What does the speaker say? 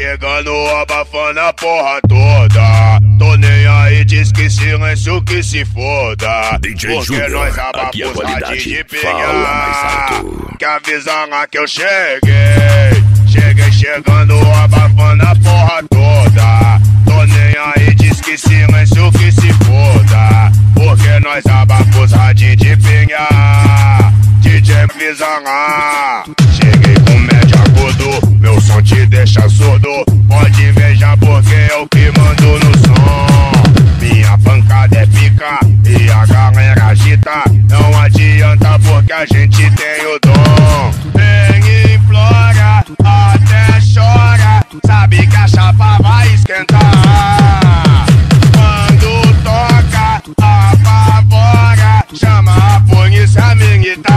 chegando, abafando a porra toda. Tô nem aí, diz que silêncio que se foda. DJ porque Júnior, nós aqui a abafamos qualidade de fala mais pegar. alto. Que avisa lá que eu cheguei. Cheguei chegando, abafando a porra toda. Tô nem aí, diz que silêncio que se foda. Porque nós abafamos de pinhar. DJ avisa lá. Cheguei com média agudo, meu som te deixa surdo. Pode invejar porque é o que mando no som. Minha pancada é pica e a galera agita. Não adianta porque a gente tem o dom. Vem e implora, até chora. Sabe que a chapa vai esquentar. Quando toca, apavora. Chama a polícia militar.